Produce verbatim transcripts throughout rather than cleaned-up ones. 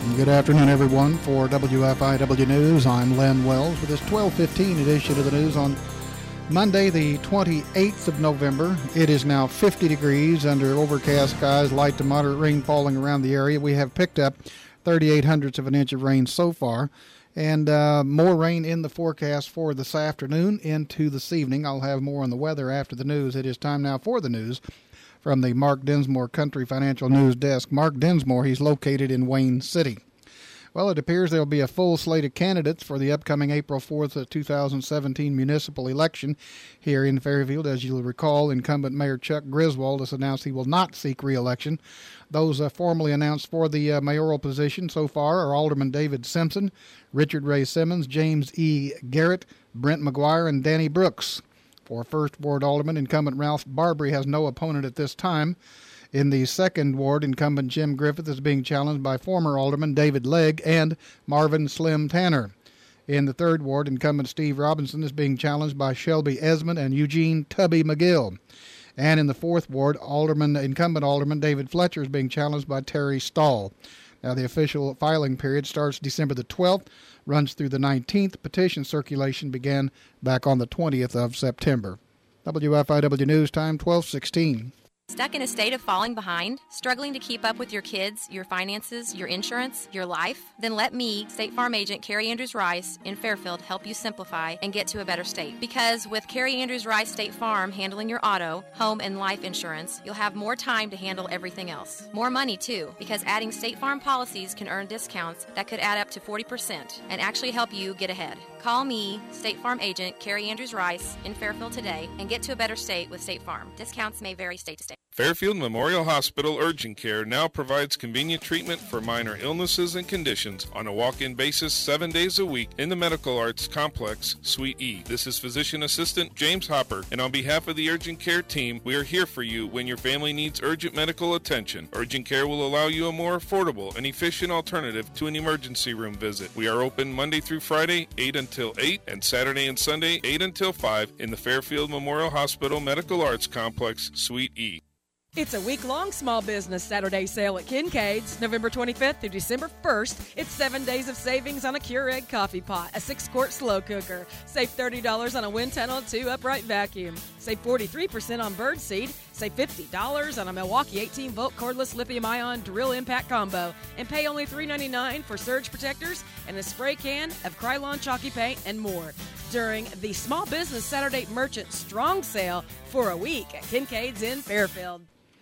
Good afternoon, everyone. For W F I W News, I'm Len Wells with this twelve fifteen edition of the news on Monday, the twenty-eighth of November. It is now fifty degrees under overcast skies, light to moderate rain falling around the area. We have picked up thirty-eight hundredths of an inch of rain so far, and uh, more rain in the forecast for this afternoon into this evening. I'll have more on the weather after the news. It is time now for the news from the Mark Dinsmore Country Financial News Desk. Mark Dinsmore, he's located in Wayne City. Well, it appears there will be a full slate of candidates for the upcoming April fourth, two thousand seventeen municipal election here in Fairfield. As you'll recall, incumbent Mayor Chuck Griswold has announced he will not seek re-election. Those uh, formally announced for the uh, mayoral position so far are Alderman David Simpson, Richard Ray Simmons, James E. Garrett, Brent McGuire, and Danny Brooks. For First Ward Alderman, incumbent Ralph Barbary has no opponent at this time. In the Second Ward, incumbent Jim Griffith is being challenged by former Alderman David Legg and Marvin Slim Tanner. In the Third Ward, incumbent Steve Robinson is being challenged by Shelby Esmond and Eugene Tubby McGill. And in the Fourth Ward, Alderman, incumbent Alderman David Fletcher is being challenged by Terry Stahl. Now, the official filing period starts December the twelfth, runs through the nineteenth. Petition circulation began back on the twentieth of September. W F I W News Time, twelve sixteen. Stuck in a state of falling behind? Struggling to keep up with your kids, your finances, your insurance, your life? Then let me, State Farm Agent Carrie Andrews Rice in Fairfield, help you simplify and get to a better state. Because with Carrie Andrews Rice State Farm handling your auto, home, and life insurance, you'll have more time to handle everything else. More money, too, because adding State Farm policies can earn discounts that could add up to forty percent and actually help you get ahead. Call me, State Farm Agent Carrie Andrews Rice in Fairfield today and get to a better state with State Farm. Discounts may vary state to state. Fairfield Memorial Hospital Urgent Care now provides convenient treatment for minor illnesses and conditions on a walk-in basis seven days a week in the Medical Arts Complex, Suite E. This is Physician Assistant James Hopper, and on behalf of the Urgent Care team, we are here for you when your family needs urgent medical attention. Urgent Care will allow you a more affordable and efficient alternative to an emergency room visit. We are open Monday through Friday, eight until eight, and Saturday and Sunday, eight until five, in the Fairfield Memorial Hospital Medical Arts Complex, Suite E. It's a week-long small business Saturday sale at Kincaid's, November twenty-fifth through December first. It's seven days of savings on a Keurig coffee pot, a six-quart slow cooker. Save thirty dollars on a wind tunnel two upright vacuum. Save forty-three percent on bird seed. Save fifty dollars on a Milwaukee eighteen-volt cordless lithium-ion drill impact combo. And pay only three ninety-nine for surge protectors and a spray can of Krylon chalky paint and more. During the Small Business Saturday Merchant Strong Sale for a week at Kincaid's in Fairfield.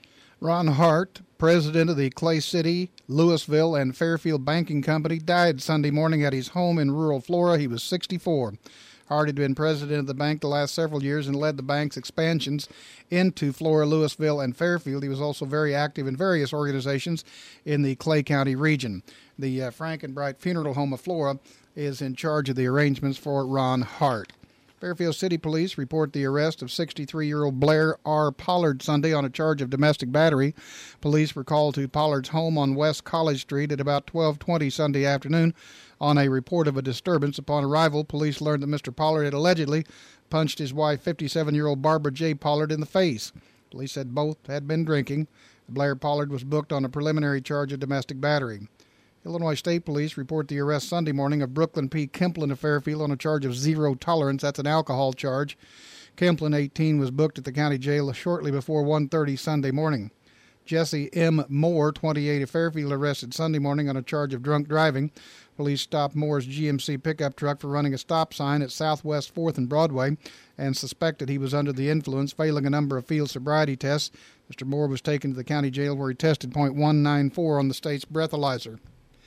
Ron Hart, president of the Clay City, Louisville, and Fairfield Banking Company, died Sunday morning at his home in rural Flora. He was sixty-four. Hart had been president of the bank the last several years and led the bank's expansions into Flora, Louisville, and Fairfield. He was also very active in various organizations in the Clay County region. The uh, Frank and Bright Funeral Home of Flora is in charge of the arrangements for Ron Hart. Fairfield City Police report the arrest of sixty-three-year-old Blair R. Pollard Sunday on a charge of domestic battery. Police were called to Pollard's home on West College Street at about twelve twenty Sunday afternoon on a report of a disturbance. Upon arrival, police learned that Mister Pollard had allegedly punched his wife, fifty-seven-year-old Barbara J. Pollard, in the face. Police said both had been drinking. Blair Pollard was booked on a preliminary charge of domestic battery. Illinois State Police report the arrest Sunday morning of Brooklyn P. Kemplin of Fairfield on a charge of zero tolerance. That's an alcohol charge. Kemplin, eighteen, was booked at the county jail shortly before one thirty Sunday morning. Jesse M. Moore, twenty-eight, of Fairfield, arrested Sunday morning on a charge of drunk driving. Police stopped Moore's G M C pickup truck for running a stop sign at Southwest fourth and Broadway and suspected he was under the influence, failing a number of field sobriety tests. Mister Moore was taken to the county jail where he tested point one nine four on the state's breathalyzer.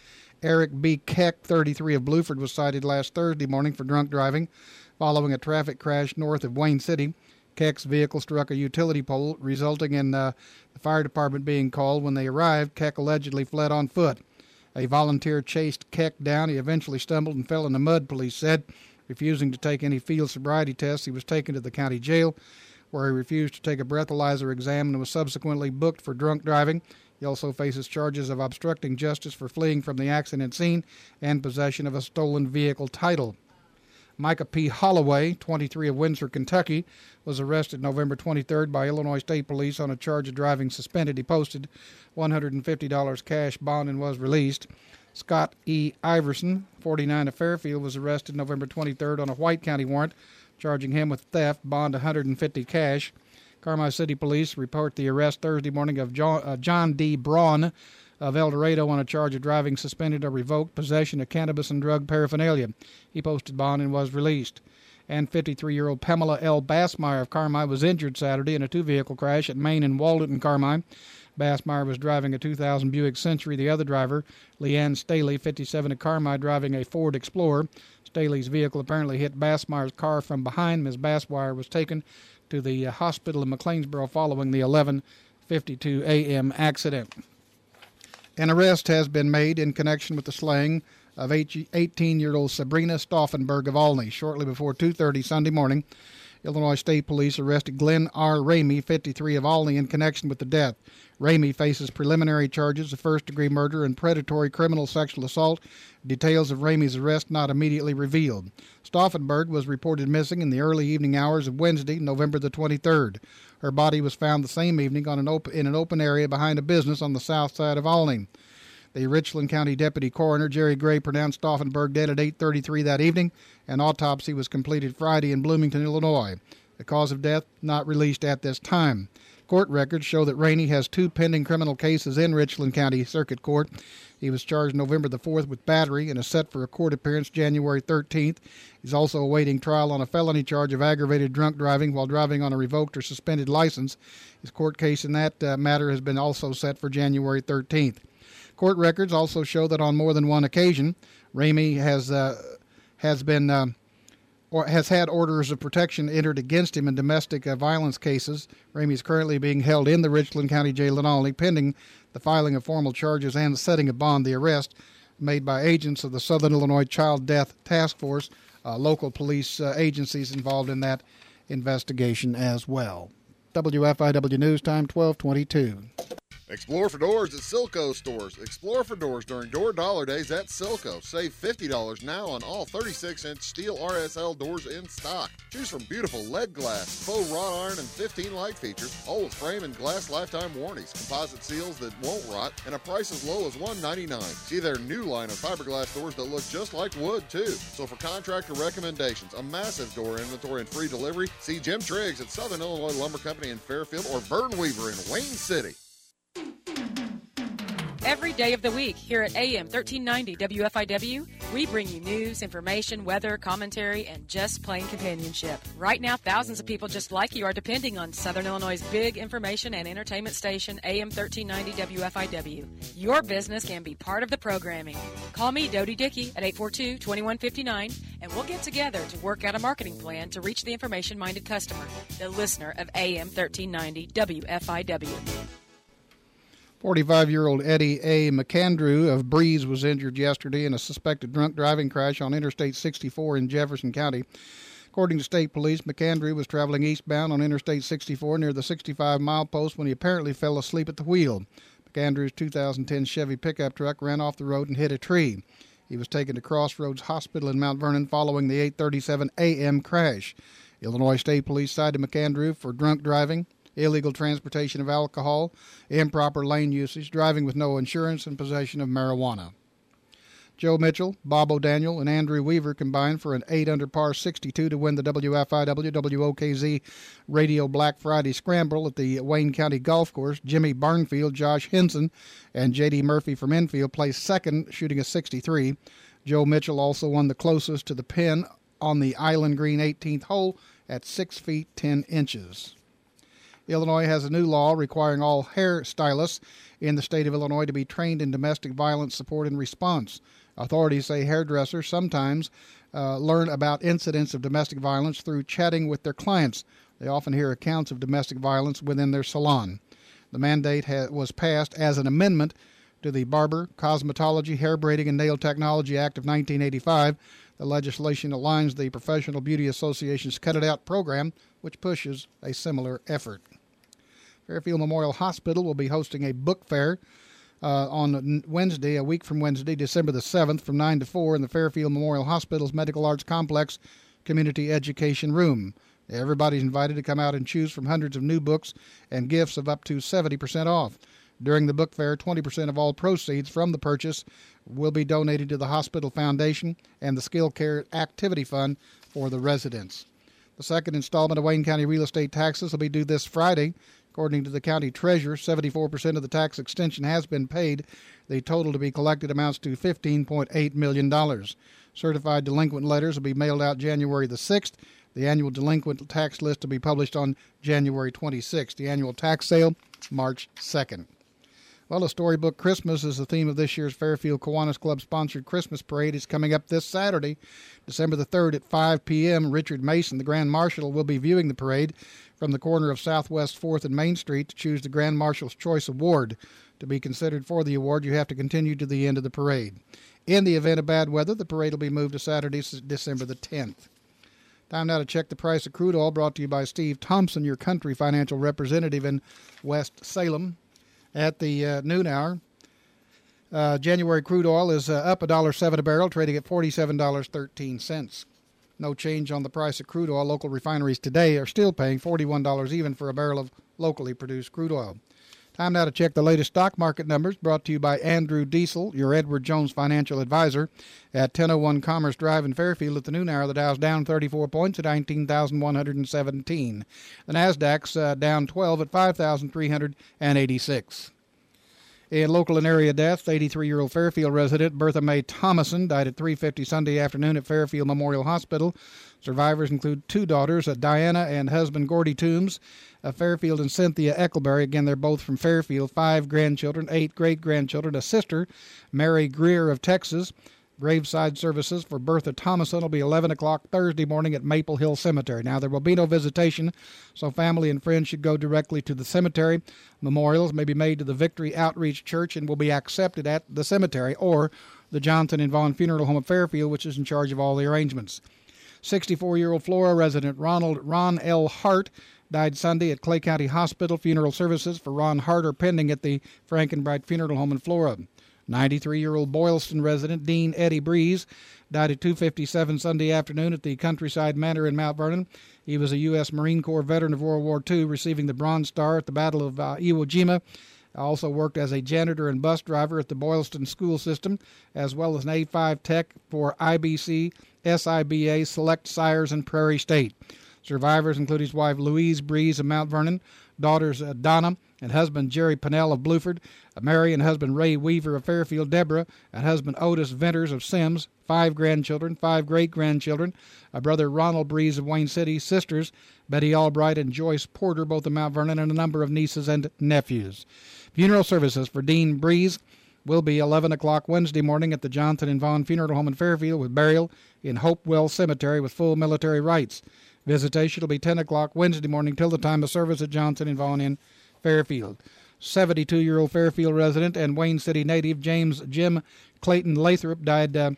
Eric B. Keck, thirty-three, of Bluford, was cited last Thursday morning for drunk driving following a traffic crash north of Wayne City. Keck's vehicle struck a utility pole, resulting in uh, the fire department being called. When they arrived, Keck allegedly fled on foot. A volunteer chased Keck down. He eventually stumbled and fell in the mud, police said. Refusing to take any field sobriety tests, he was taken to the county jail, where he refused to take a breathalyzer exam and was subsequently booked for drunk driving. He also faces charges of obstructing justice for fleeing from the accident scene and possession of a stolen vehicle title. Micah P. Holloway, twenty-three, of Windsor, Kentucky, was arrested November twenty-third by Illinois State Police on a charge of driving suspended. He posted one hundred fifty dollars cash bond and was released. Scott E. Iverson, forty-nine, of Fairfield, was arrested November twenty-third on a White County warrant, charging him with theft, bond one hundred fifty cash. Carmi City Police report the arrest Thursday morning of John, uh, John D. Braun of El Dorado on a charge of driving suspended or revoked, possession of cannabis and drug paraphernalia. He posted bond and was released. And fifty-three-year-old Pamela L. Bassmeyer of Carmi was injured Saturday in a two-vehicle crash at Main and Walden in Carmi. Bassmeyer was driving a two thousand Buick Century. The other driver, Leanne Staley, fifty-seven, of Carmi, driving a Ford Explorer. Staley's vehicle apparently hit Bassmeyer's car from behind. Miz Bassmeyer was taken to the uh, hospital in McLeansboro following the eleven fifty-two a.m. accident. An arrest has been made in connection with the slaying of eighteen-year-old Sabrina Stauffenberg of Olney. Shortly before two thirty Sunday morning, Illinois State Police arrested Glenn R. Ramey, fifty-three, of Olney, in connection with the death. Ramey faces preliminary charges of first-degree murder and predatory criminal sexual assault. Details of Ramey's arrest not immediately revealed. Stauffenberg was reported missing in the early evening hours of Wednesday, November the twenty-third. Her body was found the same evening on an op- in an open area behind a business on the south side of Olney. The Richland County Deputy Coroner, Jerry Gray, pronounced Stauffenberg dead at eight thirty-three that evening. An autopsy was completed Friday in Bloomington, Illinois. The cause of death not released at this time. Court records show that Rainey has two pending criminal cases in Richland County Circuit Court. He was charged November the fourth with battery and is set for a court appearance January thirteenth. He's also awaiting trial on a felony charge of aggravated drunk driving while driving on a revoked or suspended license. His court case in that uh, matter has been also set for January thirteenth. Court records also show that on more than one occasion, Ramey has uh, has been uh, or has had orders of protection entered against him in domestic uh, violence cases. Ramey is currently being held in the Richland County Jail in Olney, pending the filing of formal charges and the setting of bond. The arrest made by agents of the Southern Illinois Child Death Task Force, uh, local police uh, agencies involved in that investigation as well. W F I W News Time, twelve twenty-two. Explore for doors at Silco stores. Explore for doors during Door Dollar Days at Silco. Save fifty dollars now on all thirty-six inch steel R S L doors in stock. Choose from beautiful lead glass, faux wrought iron, and fifteen light features, all with frame and glass lifetime warranties, composite seals that won't rot, and a price as low as one hundred ninety-nine dollars. See their new line of fiberglass doors that look just like wood, too. So for contractor recommendations, a massive door inventory and free delivery, see Jim Triggs at Southern Illinois Lumber Company in Fairfield or Vern Weaver in Wayne City. Every day of the week here at A M thirteen ninety W F I W, we bring you news, information, weather, commentary, and just plain companionship. Right now, thousands of people just like you are depending on Southern Illinois' big information and entertainment station, A M thirteen ninety W F I W. Your business can be part of the programming. Call me, Dodie Dickey, at eight four two, two one five nine, and we'll get together to work out a marketing plan to reach the information-minded customer, the listener of A M thirteen ninety W F I W. forty-five-year-old Eddie A. McAndrew of Breeze was injured yesterday in a suspected drunk driving crash on Interstate sixty-four in Jefferson County. According to state police, McAndrew was traveling eastbound on Interstate sixty-four near the sixty-five mile post when he apparently fell asleep at the wheel. McAndrew's two thousand ten Chevy pickup truck ran off the road and hit a tree. He was taken to Crossroads Hospital in Mount Vernon following the eight thirty-seven a.m. crash. Illinois State Police cited McAndrew for drunk driving, illegal transportation of alcohol, improper lane usage, driving with no insurance, and possession of marijuana. Joe Mitchell, Bob O'Daniel, and Andrew Weaver combined for an eight under par sixty-two to win the W F I W W O K Z Radio Black Friday Scramble at the Wayne County Golf Course. Jimmy Barnfield, Josh Henson, and J D Murphy from Enfield placed second, shooting a sixty-three. Joe Mitchell also won the closest to the pin on the Island Green eighteenth hole at six feet ten inches. Illinois has a new law requiring all hairstylists in the state of Illinois to be trained in domestic violence support and response. Authorities say hairdressers sometimes uh, learn about incidents of domestic violence through chatting with their clients. They often hear accounts of domestic violence within their salon. The mandate ha- was passed as an amendment to the Barber, Cosmetology, Hair Braiding, and Nail Technology Act of nineteen eighty-five. The legislation aligns the Professional Beauty Association's Cut It Out program, which pushes a similar effort. Fairfield Memorial Hospital will be hosting a book fair uh, on Wednesday, a week from Wednesday, December the seventh, from nine to four in the Fairfield Memorial Hospital's Medical Arts Complex Community Education Room. Everybody's invited to come out and choose from hundreds of new books and gifts of up to seventy percent off. During the book fair, twenty percent of all proceeds from the purchase will be donated to the Hospital Foundation and the Skill Care Activity Fund for the residents. The second installment of Wayne County real estate taxes will be due this Friday. According to the county treasurer, seventy-four percent of the tax extension has been paid. The total to be collected amounts to fifteen point eight million dollars. Certified delinquent letters will be mailed out January the sixth. The annual delinquent tax list will be published on January twenty-sixth. The annual tax sale, March second. Well, a Storybook Christmas is the theme of this year's Fairfield Kiwanis Club-sponsored Christmas Parade. It's coming up this Saturday, December the third at five p.m. Richard Mason, the Grand Marshal, will be viewing the parade from the corner of Southwest fourth and Main Street to choose the Grand Marshal's Choice Award. To be considered for the award, you have to continue to the end of the parade. In the event of bad weather, the parade will be moved to Saturday, December the tenth. Time now to check the price of crude oil, brought to you by Steve Thompson, your country financial representative in West Salem. At the uh, noon hour, uh, January crude oil is uh, up one dollar and seven cents a barrel, trading at forty-seven dollars and thirteen cents. No change on the price of crude oil. Local refineries today are still paying forty-one dollars even for a barrel of locally produced crude oil. Time now to check the latest stock market numbers, brought to you by Andrew Diesel, your Edward Jones financial advisor. At ten oh one Commerce Drive in Fairfield at the noon hour, the Dow's down thirty-four points at nineteen thousand one hundred seventeen. The Nasdaq's uh, down twelve at five thousand three hundred eighty-six. In local and area deaths, eighty-three-year-old Fairfield resident Bertha Mae Thomason died at three fifty Sunday afternoon at Fairfield Memorial Hospital. Survivors include two daughters, uh, Diana and husband Gordy Toombs, uh, Fairfield and Cynthia Eckleberry. Again, they're both from Fairfield. Five grandchildren, eight great-grandchildren, a sister, Mary Greer of Texas. Graveside services for Bertha Thomason will be eleven o'clock Thursday morning at Maple Hill Cemetery. Now, there will be no visitation, so family and friends should go directly to the cemetery. Memorials may be made to the Victory Outreach Church and will be accepted at the cemetery or the Johnson and Vaughn Funeral Home of Fairfield, which is in charge of all the arrangements. sixty-four-year-old Flora resident Ronald Ron L. Hart died Sunday at Clay County Hospital. Funeral services for Ron Hart are pending at the Frankenbright Funeral Home in Flora. ninety-three-year-old Boylston resident Dean Eddie Breeze died at two fifty-seven Sunday afternoon at the Countryside Manor in Mount Vernon. He was a U S Marine Corps veteran of World War Two, receiving the Bronze Star at the Battle of uh, Iwo Jima. Also worked as a janitor and bus driver at the Boylston School System, as well as an A five tech for I B C, S I B A, Select Sires, and Prairie State. Survivors include his wife Louise Breeze of Mount Vernon, daughters uh, Donna and husband Jerry Pennell of Bluford, uh, Mary and husband Ray Weaver of Fairfield, Deborah, and husband Otis Venters of Sims, five grandchildren, five great-grandchildren, a brother Ronald Breeze of Wayne City, sisters Betty Albright and Joyce Porter, both of Mount Vernon, and a number of nieces and nephews. Funeral services for Dean Breeze will be eleven o'clock Wednesday morning at the Johnson and Vaughn Funeral Home in Fairfield, with burial in Hopewell Cemetery with full military rites. Visitation will be ten o'clock Wednesday morning till the time of service at Johnson and Vaughn in Fairfield. seventy-two-year-old Fairfield resident and Wayne City native James Jim Clayton Lathrop died uh,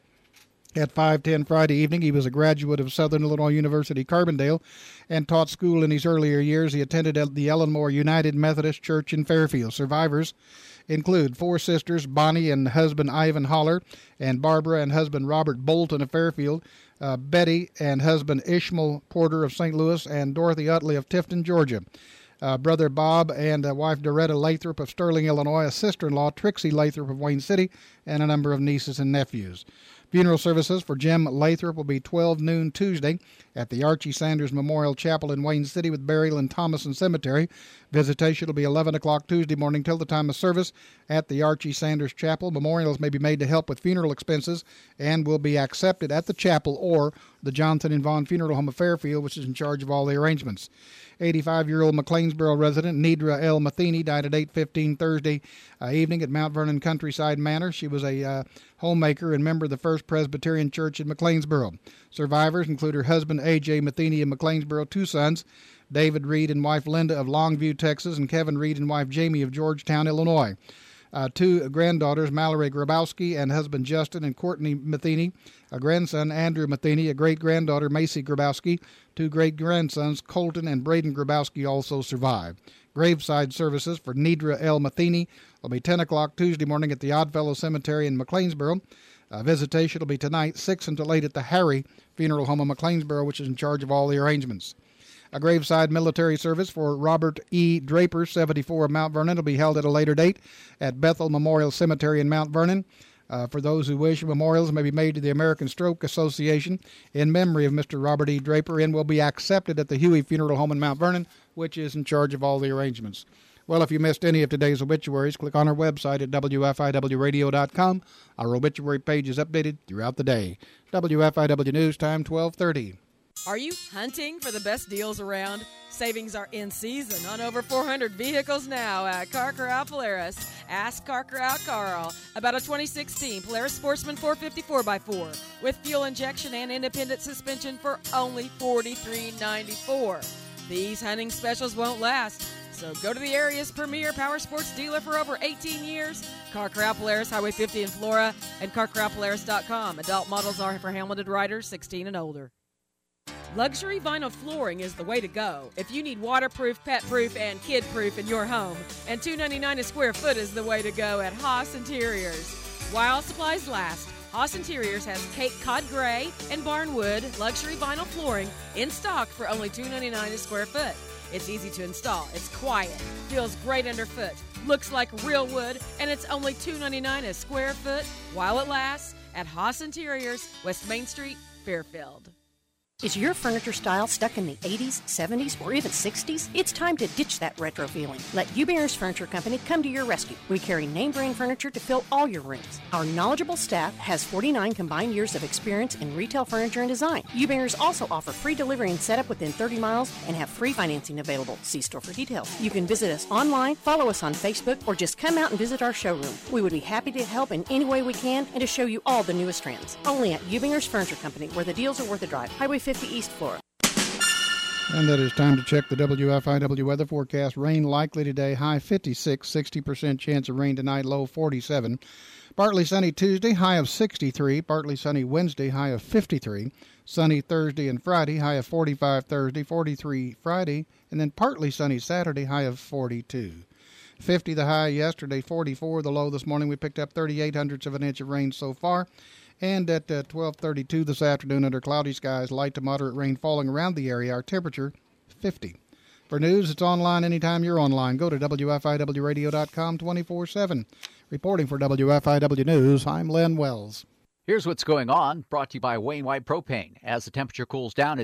at five ten Friday evening. He was a graduate of Southern Illinois University, Carbondale, and taught school in his earlier years. He attended the Ellenmore United Methodist Church in Fairfield. Survivors include four sisters, Bonnie and husband Ivan Holler, and Barbara and husband Robert Bolton of Fairfield, uh, Betty and husband Ishmael Porter of Saint Louis, and Dorothy Utley of Tifton, Georgia. Uh, brother Bob and uh, wife Doretta Lathrop of Sterling, Illinois, a sister-in-law Trixie Lathrop of Wayne City, and a number of nieces and nephews. Funeral services for Jim Lathrop will be twelve noon Tuesday at the Archie Sanders Memorial Chapel in Wayne City, with burial in Thomason Cemetery. Visitation will be eleven o'clock Tuesday morning till the time of service at the Archie Sanders Chapel. Memorials may be made to help with funeral expenses and will be accepted at the chapel or the Johnson and Vaughn Funeral Home of Fairfield, which is in charge of all the arrangements. eighty-five-year-old McLeansboro resident Nedra L. Matheny died at eight fifteen Thursday uh, evening at Mount Vernon Countryside Manor. She was a uh, homemaker and member of the First Presbyterian Church in McLeansboro. Survivors include her husband A J Matheny of McLeansboro, two sons, David Reed and wife Linda of Longview, Texas, and Kevin Reed and wife Jamie of Georgetown, Illinois. Uh, two granddaughters, Mallory Grabowski and husband Justin and Courtney Matheny, a grandson, Andrew Matheny, a great-granddaughter, Macy Grabowski. Two great-grandsons, Colton and Braden Grabowski, also survive. Graveside services for Nedra L. Matheny will be ten o'clock Tuesday morning at the Oddfellow Cemetery in McLeansboro. Uh, visitation will be tonight, six until eight at the Harry Funeral Home of McLeansboro, which is in charge of all the arrangements. A graveside military service for Robert E. Draper, seventy-four, of Mount Vernon, will be held at a later date at Bethel Memorial Cemetery in Mount Vernon. Uh, for those who wish, memorials may be made to the American Stroke Association in memory of Mister Robert E. Draper and will be accepted at the Huey Funeral Home in Mount Vernon, which is in charge of all the arrangements. Well, if you missed any of today's obituaries, click on our website at W F I W radio dot com. Our obituary page is updated throughout the day. W F I W News Time, twelve thirty. Are you hunting for the best deals around? Savings are in season on over four hundred vehicles now at Car Corral Polaris. Ask Car Corral Carl about a twenty sixteen Polaris Sportsman four fifty four by four with fuel injection and independent suspension for only forty-three ninety-four. These hunting specials won't last, so go to the area's premier power sports dealer for over eighteen years, Car Corral Polaris, Highway fifty in Flora, and car corral polaris dot com. Adult models are for helmeted riders sixteen and older. Luxury vinyl flooring is the way to go if you need waterproof, pet-proof, and kid-proof in your home. And two ninety-nine a square foot is the way to go at Haas Interiors. While supplies last, Haas Interiors has Cape Cod Gray and Barnwood luxury vinyl flooring in stock for only two ninety-nine a square foot. It's easy to install, it's quiet, feels great underfoot, looks like real wood, and it's only two ninety-nine a square foot while it lasts at Haas Interiors, West Main Street, Fairfield. Is your furniture style stuck in the eighties, seventies, or even sixties? It's time to ditch that retro feeling. Let Ubear's Furniture Company come to your rescue. We carry name-brand furniture to fill all your rooms. Our knowledgeable staff has forty-nine combined years of experience in retail furniture and design. Ubear's also offer free delivery and setup within thirty miles and have free financing available. See store for details. You can visit us online, follow us on Facebook, or just come out and visit our showroom. We would be happy to help in any way we can and to show you all the newest trends. Only at Ubear's Furniture Company, where the deals are worth the drive. Highway fifty East Florida. And that is time to check the W F I W weather forecast. Rain likely today, high fifty-six, sixty percent chance of rain tonight, low forty-seven. Partly sunny Tuesday, high of sixty-three. Partly sunny Wednesday, high of fifty-three. Sunny Thursday and Friday, high of forty-five Thursday, forty-three Friday. And then partly sunny Saturday, high of forty-two. fifty the high yesterday, forty-four the low this morning. We picked up thirty-eight hundredths of an inch of rain so far. And at uh, twelve thirty-two this afternoon, under cloudy skies, light to moderate rain falling around the area. Our temperature, fifty. For news, it's online anytime you're online. Go to W F I W radio dot com twenty-four seven. Reporting for W F I W News, I'm Len Wells. Here's what's going on, brought to you by Wainwright Propane. As the temperature cools down,